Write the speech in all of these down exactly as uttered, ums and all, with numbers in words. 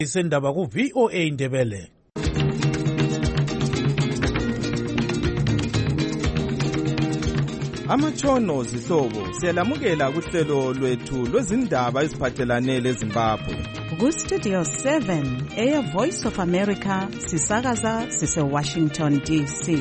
Isendaba ku V O A Ndebele. Amatshono zihlobo siyalamukela kuhlelo lwethu lwezindaba eziphathelane leZimbabwe. Ku Studio seven, Air Voice of America, sisakaza sise Washington D C.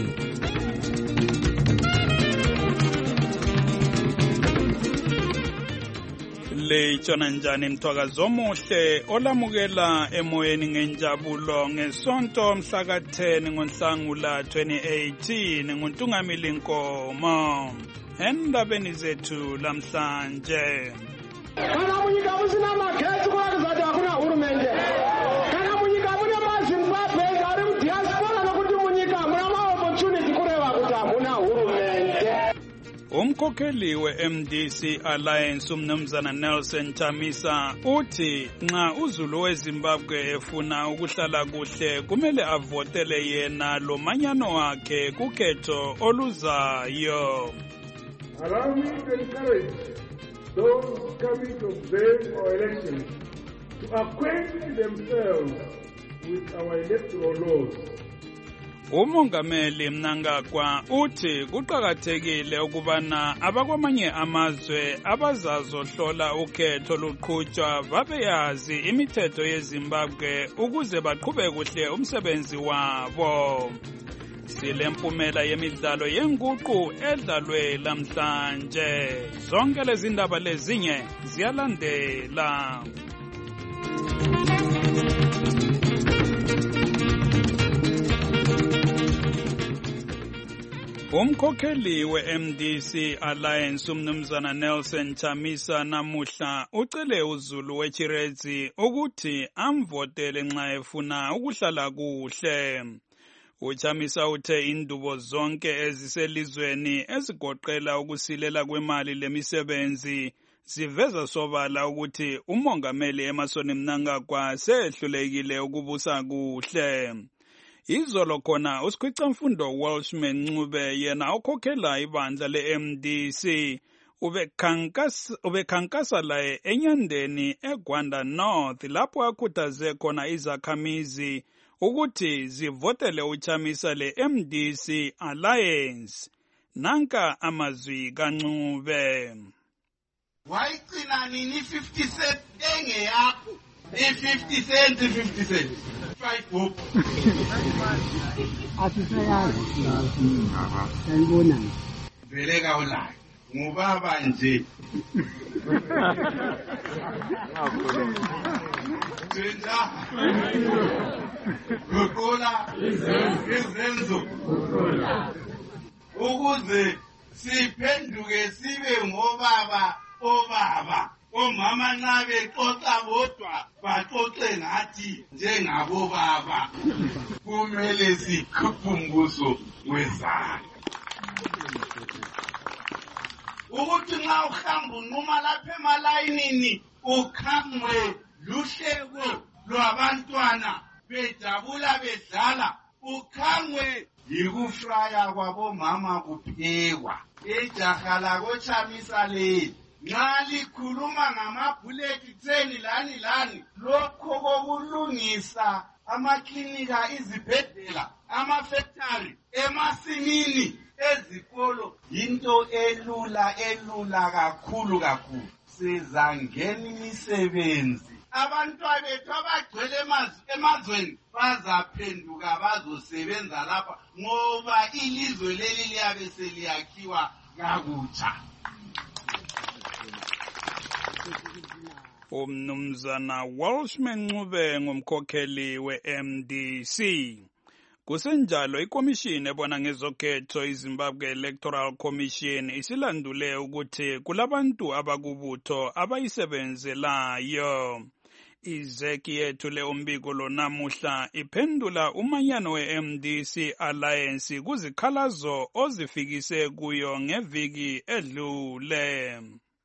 Le tshona njani mthwakazo omuhle olamukela emoyeni ngenjabulo ngesonto mhla ka ten ngoNhlangula twenty eighteen nguNtungamili Nkomo. Endabeni zethu lamhlanje. Kana munyika musina magetsi kwakuzati hakuna hurumende. Kana munyika mune maZimbabwe ari mudiaspora nokuti munyika muna maopportunity kureva kuti hamuna hurumende. Umkhokheli we-M D C Alliance umnumzana Nelson Chamisa uthi nxa uZulu weZimbabwe efuna ukuhlala kuhle kumele avotele yena lo manyano wakhe kukhetho oluzayo. Allow me to encourage those coming to observe our elections to acquaint themselves with our electoral laws. Umongameli Mnangagwa uthi kuqakathekile ukubana abakwamanye amazwe abazazohlola ukhetho luqhutshwa babeyazi imithetho yeZimbabwe ukuze baqhube kuhle umsebenzi wabo. Silempumela yemidlalo yenguqu edlalwe lamhlanje. Zonke lezi ndaba lezinye ziyalandela. Umkhokheli we-M D C Alliance umnumzana Nelson Chamisa namuhla ucele uZulu weChiredzi ukuthi amvotele nxa efuna ukuhlala kuhle. Uchamisa uthe indubo zonke eziselizweni ezigoqela ukusilela kwemali lemisebenzi ziveza sobala ukuthi umongameli Emmerson Mnangagwa sehlulekile ukubusa kuhle. Izolo khona uSikhwicamfundo Welshman Ncube yena okhokhela ibandla le-M D C ubekhankasa ubekhankasa la enyandeni eGwanda North lapho akhuthaze khona izakhamizi ukuthi zivotele uchamisa le-M D C Alliance. Nanka amazwi kaNcube. Wayicina nini fifty cent enge yakho? I-fifty cent, fifty cent. Five bob. Asisayazi sanibona. Veleka ulayo. Ngubaba nje. Tshela. Gogola izenzo. Ukuze siphenduke sibe ngobaba obaba. Omama nxa bexoxa bodwa baxoxe ngathi njengabo baba. Kumele sikhuphe umbuso wezandla. Ukuthi nxa uhamba unquma lapha emalayinini ukhangwe luhleko lwabantwana bejabula bedlala, ukhangwe yikufraya kwabomama kuphekwa. Ijaha lakoChamisa leli nxa likhuluma ngamabhuleti tseni lani lani lokho kokulungisa amaklinika, izibhedlela, amafactory, emasimini, ezikolo into elula elula kakhulu kakhulu. Sizangena imisebenzi, abantwana bethu abagcwele emazweni bazaphenduka bazosebenza lapha ngoba ilizwe leli liyabe seliyakhiwa kakutsha. Umnumzana Welshman Ncube ngumkhokheli we-M D C. Kusenjalo ikomishini ebona ngezokhetho iZimbabwe Electoral Commission isilandule ukuthi kulabantu abakubutho abayisebenzelayo. Izeki yethu le umbiko lo namuhla iphendula umanyano we-M D C Alliance kuzikhalazo ozifikise kuyo ngeviki edlule.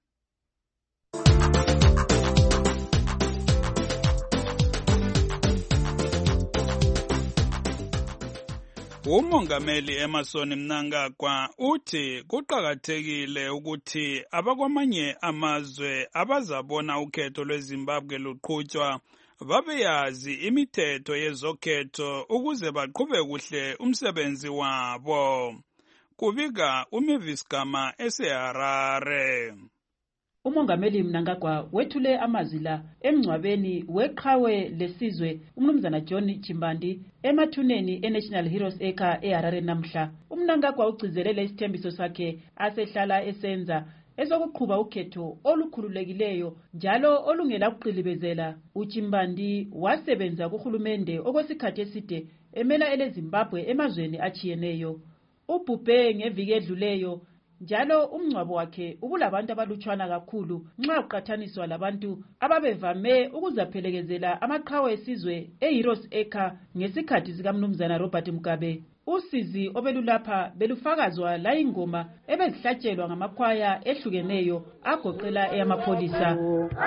Umongameli Emmerson Mnangagwa uthi kuqakathekile ukuthi abakwamanye amazwe abazabona ukhetho lweZimbabwe luqhutshwa babeyazi imithetho yezokhetho ukuze baqhube kuhle umsebenzi wabo. Kubika uMavis Gama eseHarare. Umongameli Mnangagwa wethule amazwi la emngcwabeni weqhawe lesizwe umnumzana John Chimbandi emathuneni eNational Heroes Acre eHarare namhla. Umnangagwa ugcizelele isithembiso sakhe asehlala esenza ezokuqhuba ukhetho olukhululekileyo njalo olungela ukuqilibezela. uChimbandi wasebenza kuhulumende okwesikhathi eside emela eleZimbabwe emazweni achiyeneyo. Ubhubhe ngeviki edluleyo njalo umngcwabo wakhe ubulabantu abalutshwana kakhulu nxa uqathaniswa labantu ababevame ukuzaphelekezela amaqhawe esizwe eHeroes Acre ngesikhathi sikamnumzana Robert Mugabe. Usizi obelulapha belufakazwa la ingoma ebezihlatshelwa ngamakhwaya ehlukeneyo agoqela eyamapholisa.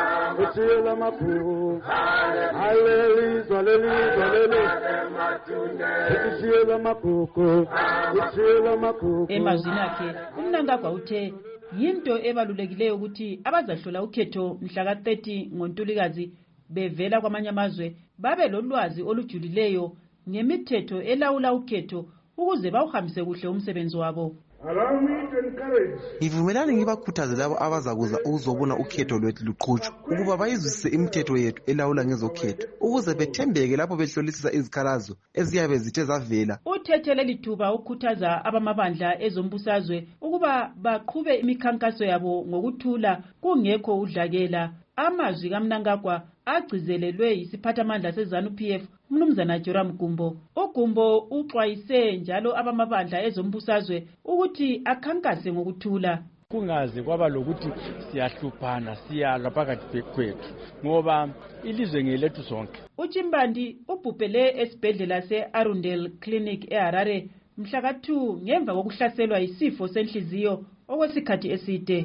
Emazwini akhe uMnangagwa uthe yinto ebalulekileyo ukuthi abazahlola ukhetho mhla ka thirty ngoNtulikazi bevela kwamanye amazwe babe lolwazi olujulileyo ngemithetho elawula ukhetho ukuze bawuhambise kuhle umsebenzi wabo. Allow me to encourage. Ngivumelani ngibakhuthaze labo abazakuza ukuzobona ukhetho lwethu luqhutshwa ukuba bayizwisise imithetho yethu elawula ngezokhetho ukuze bethembeke lapho behlolisisa izikhalazo eziyabe zithe zavela. Uthethele lithuba ukukhuthaza abamabandla ezombusazwe ukuba baqhube imikhankaso yabo ngokuthula kungekho udlakela. Amazwi kaMnangagwa agcizelelwe yisiphathamandla seZANU-P F umnumzana Joram Gumbo. uGumbo uxwayise njalo abamabandla ezombusazwe ukuthi akhankase ngokuthula. Kungaze kwaba lokuthi siyahluphana siyalwa phakathi kwethu ngoba ilizwe ngelethu sonke. uChimbandi ubhubhele esibhedlela se-Arundel Clinic eHarare mhla ka two ngemva kokuhlaselwa yisifo senhliziyo okwesikhathi eside.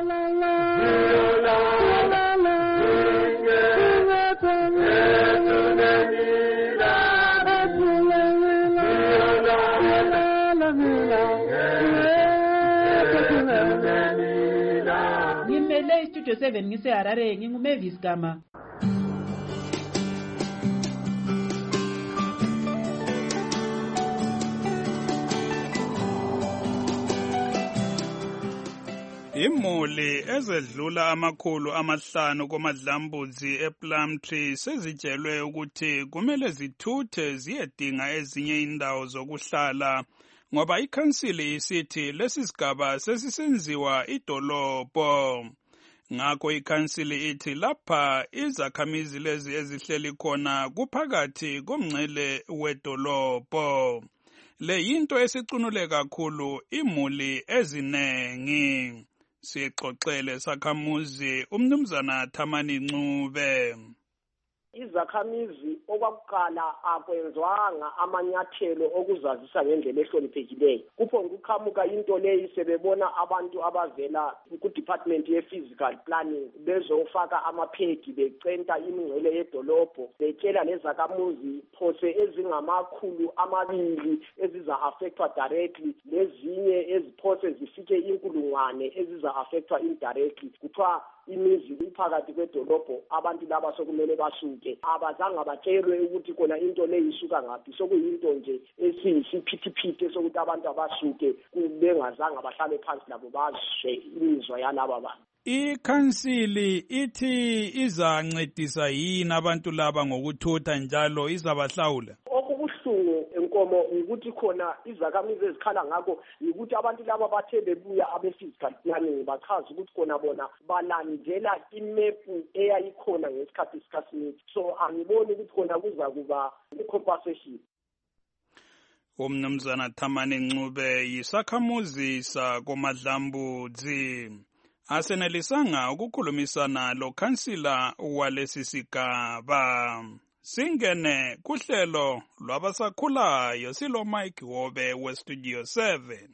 Ngimele Studio seven ngiseHarare nginguMavis Gama. Imuli ezedlula amakhulu amahlanu komadlambuzi ePlumtree sezitshelwe ukuthi kumele zithuthe ziyedinga ezinye indawo zokuhlala ngoba ikhansili isithi lesi sigaba sesisenziwa idolobho. Ngakho ikhansili ithi lapha izakhamizi lezi ezihleli khona kuphakathi komngcele wedolobho. Le yinto esicunule kakhulu imuli ezinengi. Sixoxele sakhamuzi umnumzana Thamani Ncube. Izakhamizi okwakuqala akwenzwanga amanyathelo okuzazisa ngendlela ehloniphekileyo. Kupho ngukhamuka into leyi sebebona abantu abavela ku-department ye-physical planning bezofaka amaphegi becenta imingcele yedolobho betshela lezakhamuzi phose ezingamakhulu amabili eziza-affectwa directly lezinye eziphose zifike inkulungwane eziza-affectwa indirectly. Kuthiwa imizi iphakathi kwedolobho abantu laba sokumele basuke abazange batshelwe ukuthi khona into le isuka ngaphi sokuyinto nje esiyisiphithiphithi sokuthi abantu abasuke bengazange bahlale phansi labo bazwe imizwa yalaba bantu. Ikhansili ithi izancedisa yini abantu laba ngokuthutha njalo izabahlawula? Okubuhlungu enkomo ukuthi khona izakhamizi ezikhala ngakho ukuthi abantu laba bathe bebuya abe-physical planning bachaza ukuthi khona bona balandela imepu eyayikhona ngesikhathi sikaSmith. So angiboni ukuthi khona kuza kuba i-compensation. Umnumzana Thamani Ncube yisakhamuzi sakomadlambuzi. Asenelisanga ukukhulumisana lo khansila walesi sigaba. Singene kuhlelo lwabasakhulayo silo Mike Wobe we Studio seven.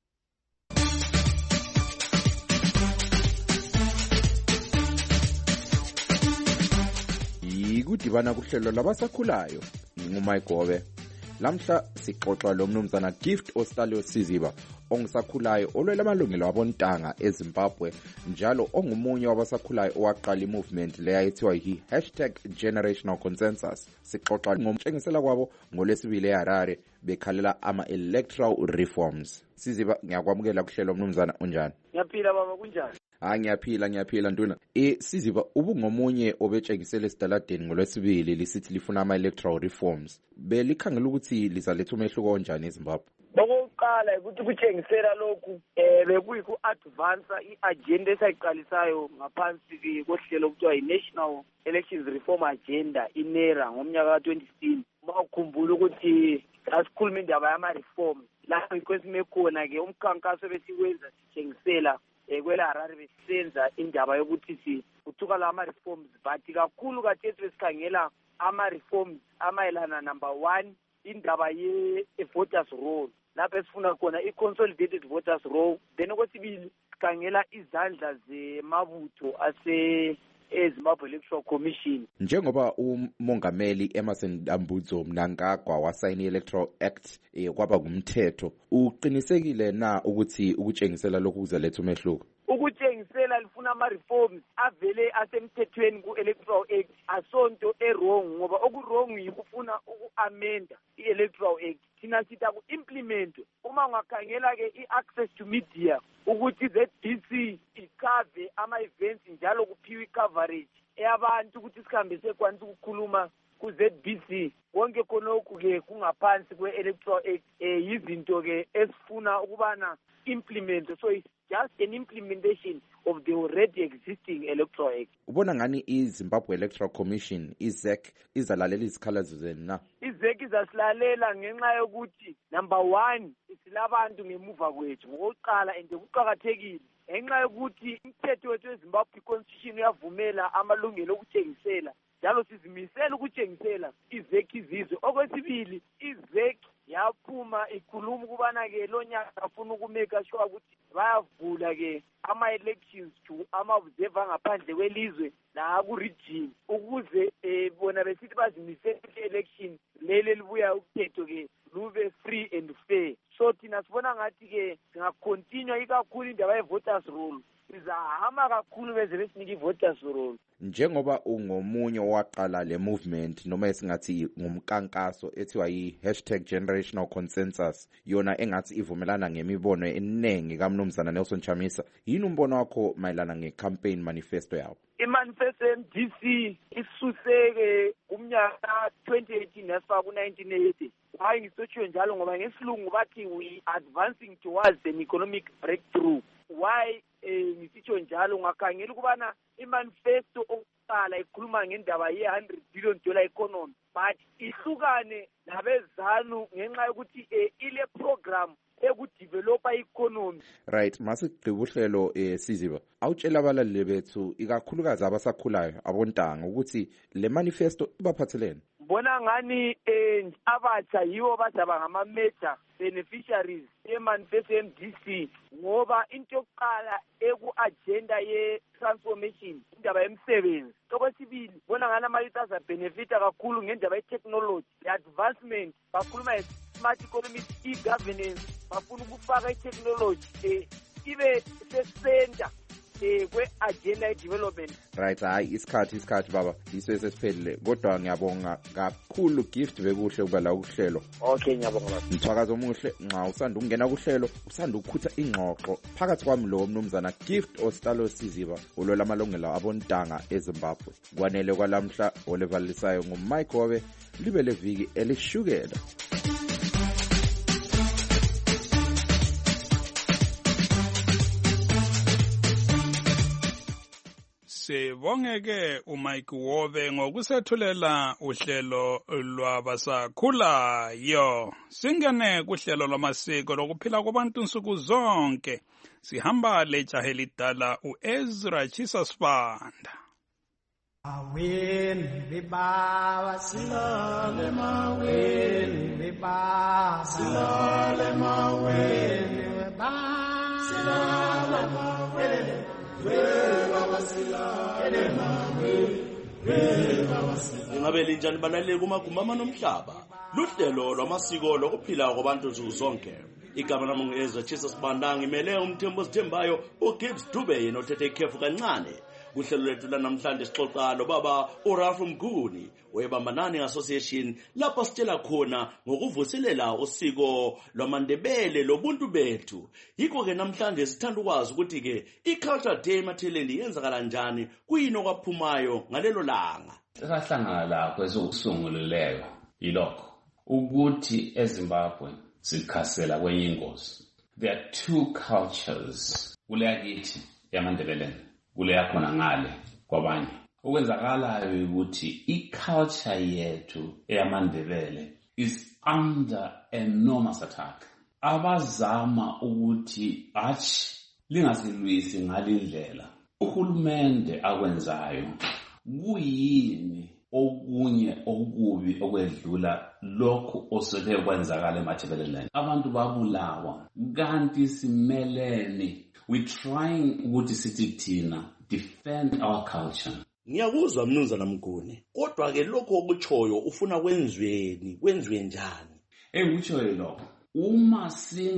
Yikudibana kuhlelo labasakhulayo. Ngingu Mike Wobe. Lamhla sixoxa lo mnumzana Gift Ostalio Siziba ongisakhulayo olwela amalungelo abontanga eZimbabwe njalo ongumunye wabasakhulayo owaqala i-movement leya ethiwa yi hashtag generational consensus. Sixoxa ngomtshengisela kwabo ngolwesibili eHarare bekhalela ama-electoral reforms. Siziba ngiyakwamukela kuhlelo mnumzana unjani? Ngiyaphila baba kunjani? Ah ngiyaphila ngiyaphila Nduna. Eh Siziba ubungomunye obetshengisele esitaladeni ngolwesibili lisithi lifuna ama-electoral reforms. Belikhangela ukuthi lizaletha umehluko onjani eZimbabwe? Okokuqala ukuthi kutshengisela lokhu eh bekuyiku advance i-agenda esayiqalisayo ngaphansi kohlelo okuthiwa yi-National Elections Reform Agenda inera ngomnyaka ka twenty sixteen. Bawukhumbula ukuthi asikhuluma indaba yama-reform lapho ikwesime khona ke umkhankaso besikwenza sitshengisela ekwela Harare besisenza indaba yokuthi si uthuka la ama-reforms but kakhulu kathethi besikhangela ama-reforms amayelana number one indaba ye-voters roll lapho esifuna khona i-consolidated voters roll. Then okwesibili sikhangela izandla zemabutho ase eZimbabwe Electoral Commission. Njengoba umongameli Emmerson Dambudzo Mnangagwa wasayina i-Electoral Act eh, kwaba kumthetho, uqinisekile na ukuthi ukutshengisela lokhu kuzaletha umehluko? Ukutshengisela lifuna ama-reforms avele asemthethweni ku-Electoral Act asonto e-wrong ngoba oku-wrong yikufuna uku-amenda i-Electoral Act. Thina sitha ku-implement uma ungakhangela-ke i-access to media ukuthi Z B C ikhave ama-events njalo kuphiwa i-coverage eyabantu ukuthi sikhambe sekwanisa ukukhuluma ku-Z B C konke khonokhu-ke kungaphansi kwe-Electoral Act um yizinto-ke esifuna ukubana implement, so it's just an implementation of the already existing Electoral Act. Ubona ngani iZimbabwe Electoral Commission i-Z E C izalalela izikhalazo zenu na? I-Z E C izasilalela ngenxa yokuthi number one isilabantu ngemuva kwethu ngokuqala and kuqhakathekile ngenxa yokuthi umthetho wethu weZimbabwe Constitution uyavumela amalungelo okuthengisela njalo sizimisela ukuthengisela i-Z E C izizwe. Okwesibili i-Z E C yaphuma ikhuluma ukubana ke lo nyaka afuna ukumeka sure ukuthi bayavula ke ama-elections to ama-observer ngaphandle kwelizwe la ku-region ukuze um bona besithi bazimisele i-election leli elibuya ukhetho ke lube free and fair. So thina sibona ngathi-ke singakhontinua ikakhulu indaba ye-voters roll, sizahama kakhulu beze besinika i-voters roll. Njengoba ungomunye owaqala le movement noma esingathi ngumkankaso ethiwa yi-hashtag generational consensus yona engathi ivumelana ngemibono eningi kaMnumzana Nelson Chamisa, yini umbono wakho mayelana nge-campaign manifesto yawo? I-manifesto M D C isuseke kumnyaka twenty eighteen yasifaka ku-nineteen eighty. Hayi ngisitsho njalo ngoba ngesilungu bathi we advancing towards an economic breakthrough. Why eh ngisitsho njalo ngakhangela ukubana imanifesto okuqala ikhuluma ngendaba ye one hundred billion dollar economy but ihlukane nabezanu ngenxa yokuthi eh, ile program ekudevelopa economy. Right, masigqiba uhlelo eh Siziba awutshela abalaleli bethu ikakhulukazi abasakhulayo abontanga ukuthi le manifesto ibaphathelene. Bona ngani eh abatsha yiwo bazaba ngama major beneficiaries ye-manifesto M D C ngoba into yokuqala eku-agenda ye-transformation indaba yemsebenzi. Okwesibili bona ngani ama-youth azabenefita kakhulu ngendaba ye-technology, i-advancement, bakhuluma ye-smart economy, e-governance, bafuna ukufaka i-technology um ibe sesenta eh kwe-agenda ye-development. Right, hayi isikhathi isikhathi baba yiso sesiphelile kodwa ngiyabonga kakhulu gift bekuhle ukuba la kuhlelo. Okay ngiyabonga baba. Mthwakazo omuhle nxa usanda ukungena kuhlelo usanda ukukhutha ingxoxo phakathi kwami lo mnumzana Gift Ostalo Siziba olwela amalungelo abontanga eZimbabwe. Kwanele kwalamhla olevalisayo nguMike Hobe libe leviki elishukela. Sibongeke uMike Hobe ngokusethulela uhlelo lwabasakhulayo. Singene kuhlelo lwamasiko lokuphila kwabantu nsuku zonke. Sihamba lejahe lidala uEzra Chisa Sibanda. Maweni bebaba silale maweni bebaba silale maweni bebaba silale maweni bebaba silale maweni bebaba silale. Ingabe linjani banaleke uma kumama nomhlaba? luhlelo lwamasiko lokuphila kwabantu nsuku zonke. Igama lami ngu-Ezra Jesus Bandang, imele umthembu osithembayo uGibbs Dube yena othethe ikhefu kancane. Kuhlelo lethu lanamhlanje sixoxa lobaba uRalph Mguni weBambanani Association lapha sitshela khona ngokuvuselela usiko lwamaNdebele lobuntu bethu. Yikho ke namhlanje sithanda ukwazi ukuthi ke iCulture Day eMathileni yenzakala njani, kuyini okwaphumayo ngalelo langa. Sahlangana lapho esokusungululeyo yilokho ukuthi eZimbabwe sikhasela kwenye ingozi. There are two cultures kule yakithi yamaNdebeleni, kule yakhona ngale kwabanye. Okwenzakalayo ukuthi iculture yethu eyamaNdebele is under enormous attack. Abazama ukuthi achi lingasilwisi ngalindlela. Uhulumende akwenzayo kuyini okunye okubi okwedlula lokho oseke kwenzakala eMathebeleleni. Abantu babulawa kanti simeleni. We trying ukuthi sithi thina defend our culture. Ngiyakuzwa Mnumzana Mguni, kodwa ke lokho okuchoyo ufuna kwenzweni, kwenzwe njani? Engikuchoyo lokho, uma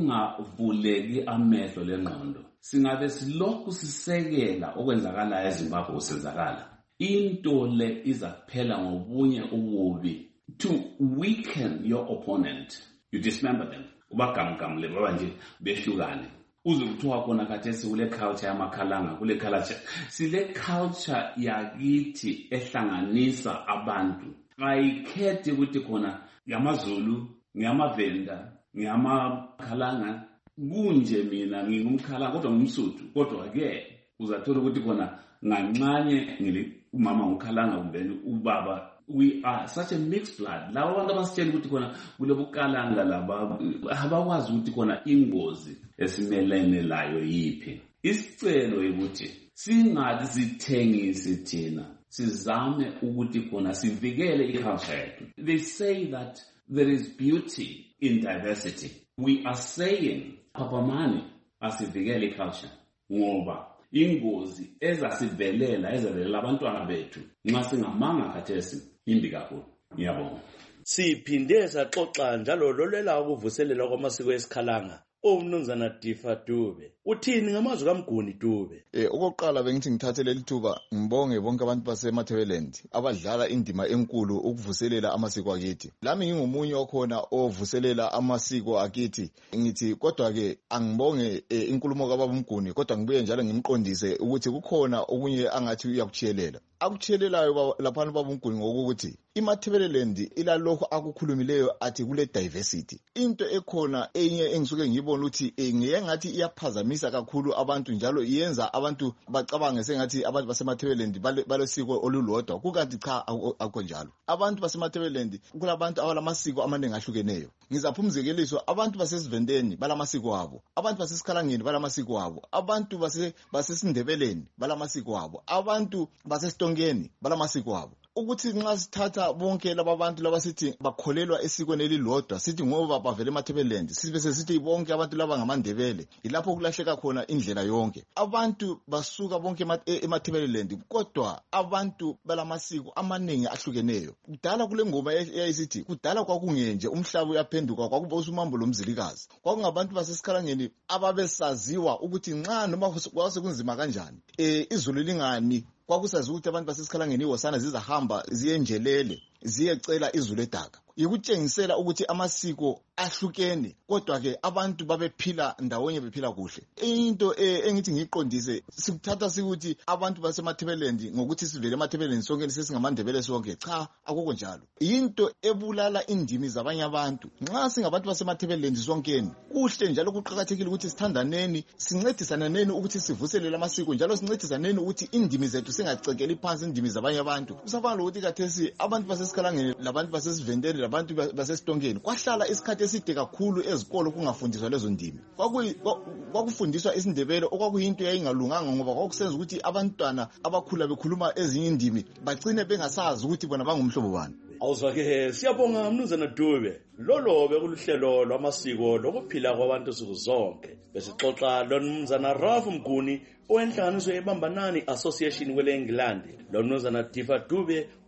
singavuleki amehlo lengqondo, singabe silokhu sisekela okwenzakala eZimbabwe usenzakala. Into le izaphela ngobunye ububi. To weaken your opponent, you dismember them. Ubagamgamle baba nje behlukane. Uzukuthiwa khona khathesi kule culture yamakhalanga, kule culture sile culture yakithi ehlanganisa abantu. Ayikhethi ukuthi khona yamaZulu, ngiyamavenda, ngiyamakhalanga, kunje mina ngingumkhalanga kodwa ngumSuthu. Kodwa ke uzathola ukuthi khona ngancanye ngili umama ngukhalanga kumbeni ubaba. We are such a mixed blood. Laba abantu abasitshela ukuthi khona kulobukhalanga laba abakwazi ukuthi khona ingozi esimelene layo yiphi. Isicelo ukuthi singathi sithengisi thina, sizame ukuthi khona sivikele iculture yethu. They say that there is beauty in diversity. We are saying Papa Mani asivikele iculture ngoba ingozi ezasivelela ezavelela abantwana bethu nxa singamanga khathesi imbi kakhulu. Ngiyabonga. Siphinde saxoxa njalo lolela ukuvuselela kwamasiko esikhalanga. Umnumzana Difa Dube, uthini ngamazwi kaMguni Dube? Eh okokuqala bengithi ngithathe leli thuba ngibonge bonke abantu basemathebeleni abadlala indima enkulu ukuvuselela amasiko akithi. Lami ngingomunye okhona ovuselela amasiko akithi. Ngithi kodwa ke angibonge inkulumo kaBaba Mguni, kodwa ngibuye njalo ngimqondise ukuthi kukhona okunye angathi uyakuchiyelela. Akuchiyelelayo lapha uBaba Mguni ngokuthi iMathebeleland ilalokho akukhulumileyo athi kule diversity. Into ekhona enye engisuke ngibona ukuthi ngiyengathi iyaphazamisa kakhulu abantu njalo iyenza abantu bacabange sengathi abantu basemathebeleland balesiko olulodwa, kukanti cha akho njalo. Abantu basemathebeleland kulabantu abalamasiko amaningi ahlukeneyo. Ngizapha umzekeliso, abantu basesivendeni balamasiko abo, abantu basesikhalangeni balamasiko abo, abantu base basesindebeleni balamasiko abo, abantu basesitongeni balamasiko abo. Ukuthi nxa sithatha bonke laba bantu laba sithi bakholelwa esikweni elilodwa, sithi ngoba bavela eMathebeleland, sibe sesithi bonke abantu laba ngamaNdebele, ilapho kulahleka khona indlela yonke. Abantu basuka bonke eMathebeleland, kodwa abantu balamasiko amaningi ahlukeneyo. Kudala kule ngoma eyayisithi kudala kwakungenje umhlaba uyaphenduka, kwakuba usumambo lomzilikazi. Kwakungabantu basesikhalangeni ababesaziwa ukuthi nxa noma kwase kunzima kanjani eh izulu lingani, kwakusazi ukuthi abantu basesikhalangeni iwosana zizahamba ziyenjelele ziyecela izulu edaka. Yikutshengisela ukuthi amasiko ahlukene, kodwa ke abantu babephila ndawonye bephila kuhle. Into engithi ngiqondise sikuthatha sikuthi abantu basemathebelendi ngokuthi sivele emathebelendi sonke sesingamandebele sonke, cha akukho njalo. Into ebulala indimi zabanye abantu. Nxa singabantu basemathebelendi sonkeni, kuhle njalo kuqhakathekile ukuthi sithandaneni, sincedisananeni ukuthi sivuselele amasiko, njalo sincedisaneni ukuthi indimi zethu singacekeli phansi indimi zabanye abantu. Kusafana ukuthi kathesi abantu basesikhalangeni labantu basesivendeni labantu basesitongeni kwahlala isikhathi eside kakhulu ezikolo kungafundiswa lezo ndimi. Kwakufundiswa isindebele okwakuyinto yayingalunganga ngoba kwakusenza ukuthi abantwana abakhula bekhuluma ezinye indimi bagcine bengasazi ukuthi bona bangumhlobo bani. Awuzwa ke siyabonga Mnumzana Dube. Lolo bekulihlelo lwamasiko lokuphila kwabantu suku zonke. Besixoxa lo Mnumzana Ralph Mguni owenhlanganiso yeBambanani Association kwele England, lo Mnumzana Difa Dube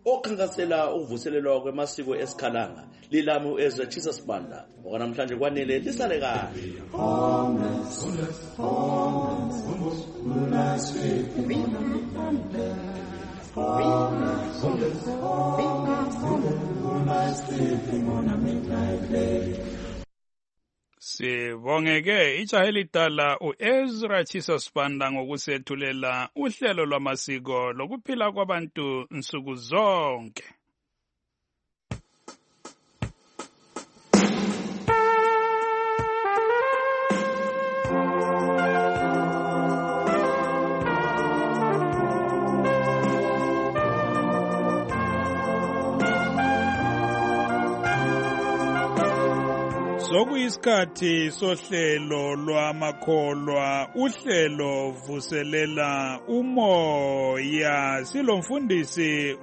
okhankasela ukuvuselelwa kwemasiko esikhalanga lilami uEzra Chisa Sibanda okwanamhlanje kwanele lisale kahle. Sibongeke ijaha elidala uEzra Chisa Sibanda ngokusethulela uhlelo lwamasiko lokuphila kwabantu nsuku zonke. Sokuyisikhathi sohlelo lwamakholwa uhlelo vuselela umoya silomfundisi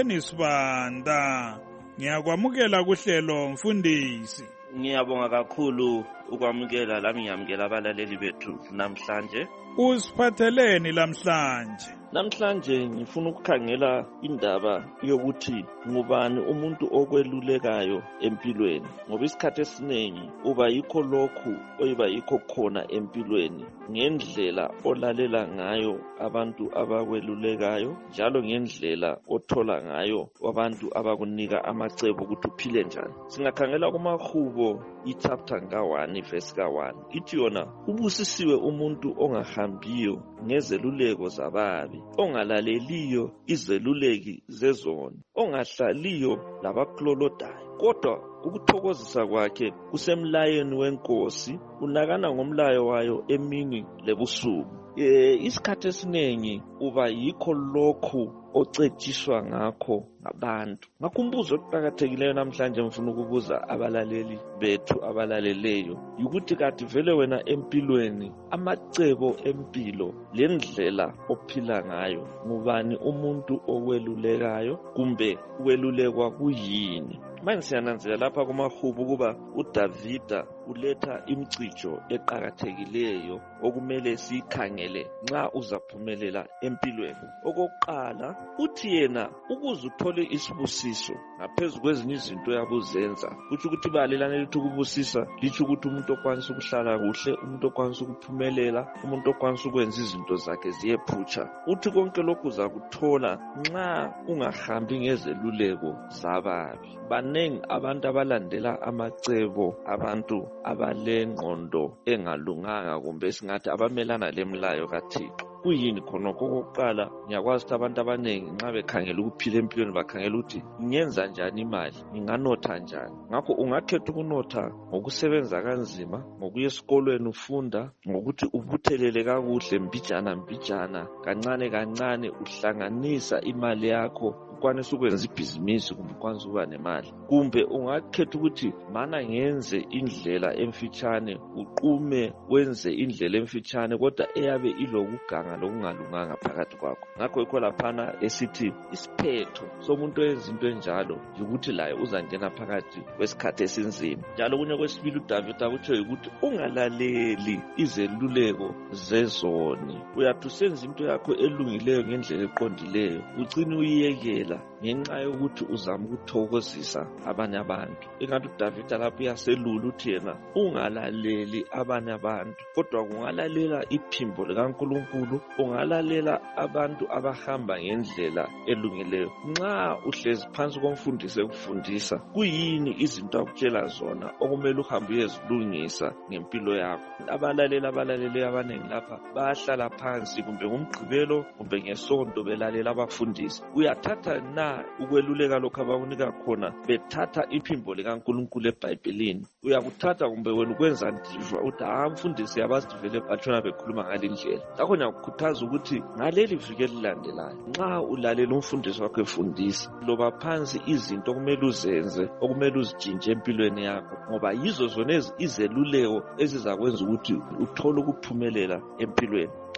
uSenisibanda. Ngiyakwamukela kuhlelo mfundisi. Ngiyabonga kakhulu ukwamukela lami ngiyamukela abalaleli bethu namhlanje. Usiphatheleni lamhlanje? Namhlanje ngifuna ukukhangela indaba yokuthi ngubani umuntu okwelulekayo empilweni, ngoba isikhathi esiningi uba yikho lokhu oyiba yikho khona empilweni ngendlela olalela ngayo abantu abakwelulekayo, njalo ngendlela othola ngayo abantu abakunika amacebo ukuthi uphile njani. Singakhangela kumahubo ichapter ka one verse ka one ithi yona ubusisiwe umuntu ongahambiyo ngezeluleko zababi, ongalaleliyo izeluleki zezoni, ongahlaliyo labaklolodayo, kodwa ukuthokozisa kwakhe kusemlayeni wenkosi, unakana ngomlayo wayo emini lebusuku. Eh isikhathi esiningi uba yikho lokhu ocetshiswa ngakho ngabantu. Ngakumbuzo okuqhakathekileyo namhlanje mfuna ukubuza abalaleli bethu abalaleleyo ukuthi kathi vele wena empilweni amacebo empilo lendlela ophila ngayo ngubani umuntu okwelulekayo kumbe welulekwa kuyini? Manje siyananzela lapha kumahubo kuba uDavida uletha imicijo eqhakathekileyo okumele sikhangele nxa uzaphumelela empilweni. Okokuqala uthi yena ukuze uthole isibusiso ngaphezulu kwezinye izinto yabuzenza, kuthi ukuthi balelane lithi ukubusisa lithi ukuthi umuntu okwanisa ukuhlala kuhle, umuntu okwanisa ukuphumelela, umuntu okwanisa ukwenza izinto zakhe ziyephutsha. Uthi konke lokhu uzakuthola nxa ungahambi ngezeluleko zababi. Banengi abantu abalandela amacebo abantu abalengqondo engalunganga kumbe singathi abamelana lemlayo kaThixo. Kuyini khonokho? Okokuqala ngiyakwazi ukuthi abantu abanengi nxa bekhangela ukuphila empilweni bakhangela ukuthi ngenza njani imali, nginganotha njani. Ngakho ungakhetha ukunotha ngokusebenza kanzima, ngokuya esikolweni ufunda, ngokuthi ubuthelele kakuhle mbijana mbijana, kancane kancane uhlanganisa imali yakho ukwanisa ukwenza ibhizinisi kumbe ukwanisa ukuba nemali. Kumbe ungakhetha ukuthi mana ngenze indlela emfitshane, uqume wenze indlela emfitshane kodwa eyabe ilokuganga lokungalunganga phakathi kwakho. Ngakho yikho laphana esithi isiphetho somuntu oyenza into enjalo ukuthi laye uzangena phakathi kwesikhathi esinzima. Njalo kunye kwesibili uDavida utsho ukuthi ungalaleli izeluleko zezoni. Uyathi usenza into yakho elungileyo ngendlela eqondileyo ugcine uyiyekela ngenxa yokuthi uzama ukuthokozisa abanye abantu. Engathi uDavida lapho uyaselula uthi yena ungalaleli abanye abantu kodwa kungalalela iphimbo likaNkulunkulu, ungalalela abantu abahamba ngendlela elungileyo. Nxa uhlezi phansi komfundisi ekufundisa kuyini izinto akutshela zona okumele uhambe uyezilungisa ngempilo yakho. Abalalela abalaleleyo abanengi lapha bayahlala phansi kumbe ngomgqibelo kumbe ngesonto belalela abafundisi. Uyathatha na ukweluleka lokho abakunika khona bethatha iphimbo likaNkulunkulu eBhayibhelini? Uyakuthatha kumbe wena ukwenza ndizwa uthi ha mfundisi yabazi vele batshona bekhuluma ngale ndlela? Ngakho ngiyakukhuthaza ukuthi ngaleli viki elilandelayo nxa ulalela umfundisi wakho efundisa, loba phansi izinto okumele uzenze, okumele uzitshintshe empilweni yakho, ngoba yizo zona izeluleko ezizakwenza ukuthi uthole ukuphumelela empilweni.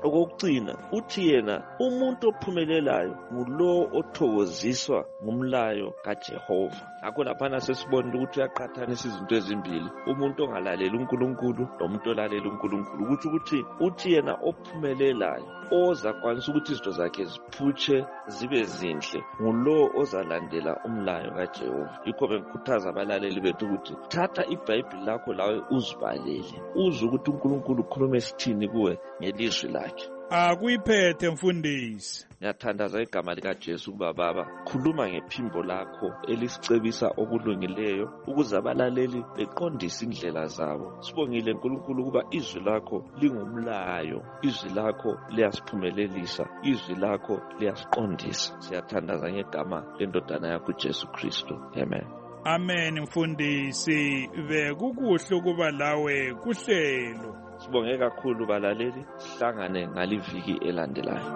Okugcina uthi yena umuntu ophumelelayo ngulo othokoziswa ngumlayo kaJehova. Ngakho laphana sesibonile ukuthi uyaqhathanisa izinto ezimbili, umuntu ongalaleli uNkulunkulu nomuntu olalela uNkulunkulu, ukuthi ukuthi uthi yena ophumelelayo ozakwanisa ukuthi izinto zakhe ziphutshe zibe zinhle ngulo ozalandela umlayo kaJehova. Yikho bengikhuthaza abalaleli bethu ukuthi thatha iBhayibheli lakho lawe uzibalele, uzwe ukuthi uNkulunkulu ukhuluma esithini kuwe ngelizwi lakhe. Akuyiphethe mfundisi. Ngiyathandaza igama likaJesu ukuba Baba, khuluma ngephimbo lakho elisicebisa okulungileyo ukuze abalaleli beqondise indlela zabo. Sibongile uNkulunkulu ukuba izwi lakho lingumlayo, izwi lakho liyasiphumelelisa, izwi lakho liyasiqondisa. Siyathandaza ngegama lendodana yakho uJesu Kristu. Amen. Amen mfundisi, bekukuhle ukuba lawe kuhlelo. Sibonge kakhulu balaleli, sihlangane ngaliviki elandelayo.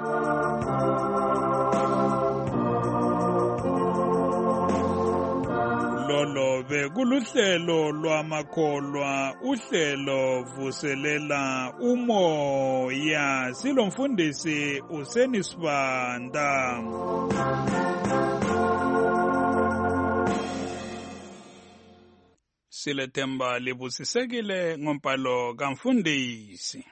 Lolo bekuluhlelo lwamakholwa, uhlelo vuselela umoya. Silomfundisi uSenisibanda. Silethemba libusisekile ngompalo kamfundisi.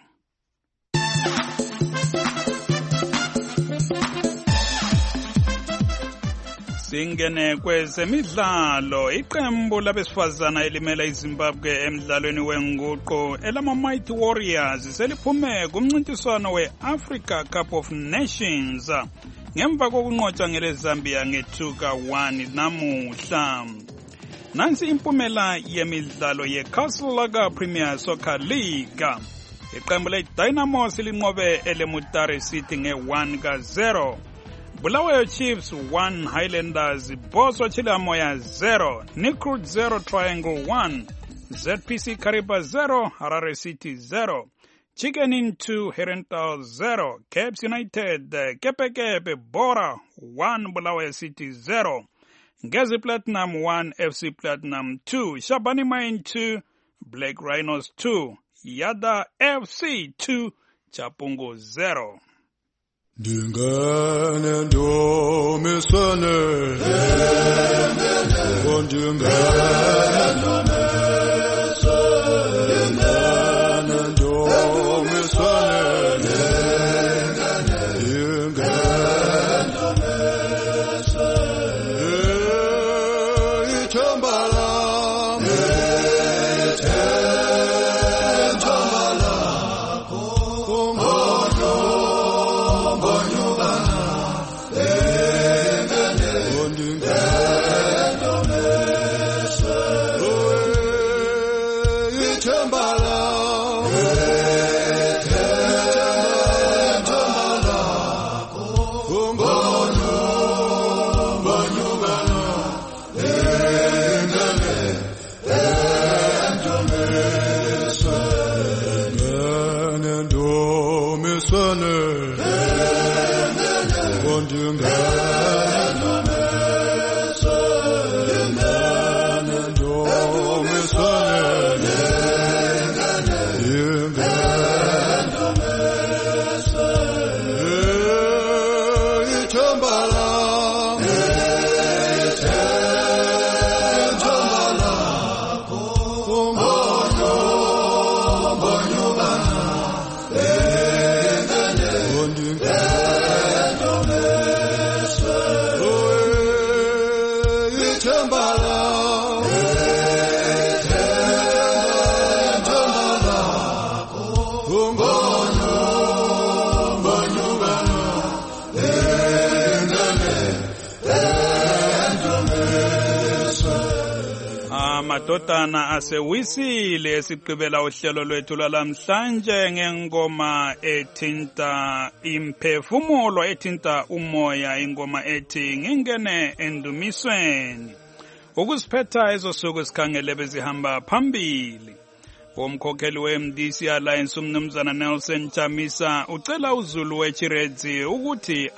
Singene kwezemidlalo. Iqembu labesifazana elimela iZimbabwe emidlalweni wenguqu elama Mighty Warriors seliphume kumncintiswano we-Africa Cup of Nations ngemva kokunqotshwa ngeleZambia nge-two ka one namuhla. Nansi impumela yemidlalo yeCastle Premier Soccer League. Iqembu leDynamo linqobe eleMutare City nge-one ka zero. Bulawayo Chiefs one, Highlanders Boswa Chilamoya zero, Nikrut zero, Triangle one, Z P C Kariba zero, Harare City zero, Chicken Inn two, Herentals zero, Caps United Kepe Kepe Bora one, Bulawayo City zero, Ngezi Platinum one, F C Platinum two, Shabani Mine two, Black Rhinos two, Yada F C two, Chapungo zero. Dingane ndomisane Dingane ndomisane Dingane ndomisane Dingane ndomisane Itambala Madodana asewisile esiqhubela uhlelo lwethu lwalamhlanje ngengoma ethinta imphefumulo ethinta umoya, ingoma ethi ngingene endumisweni. Ukusiphetha ezosuku sikhangele bezihamba phambili. Umkhokheli we-M D C Alliance umnumzana Nelson Chamisa ucela uZulu weChiredzi ukuthi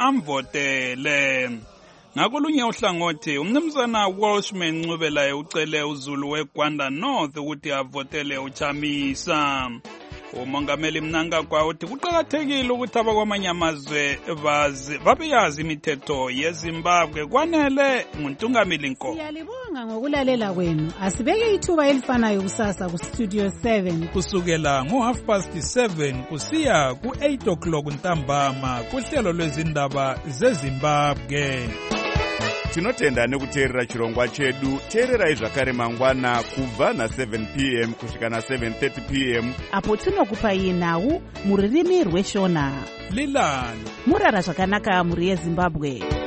amvotele. Ngakolunye uhlangothi umnumzana Walshman Ncubelayo ucele uZulu weGwanda North ukuthi avotele uChamisa. umongameli Mnangagwa uthi kuqakathekile ukuthi abakwamanye amazwe babeyazi imithetho yeZimbabwe. Kwanele nguNtungameli Nkomo. Siyalibonga ngokulalela kwenu. Asibeke ithuba elifanayo kusasa ku Studio seven kusukela ngo half past seven kusiya ku eight o'clock ntambama kuhlelo lwezindaba zeZimbabwe. Tinotenda nekuteerera chirongwa chedu. Teererai zvakare mangwana kubva na seven p m kusvika na seven thirty p m apo tinokupai nhau muririmi rweshona. Lilani murara zvakanaka muri yeZimbabwe.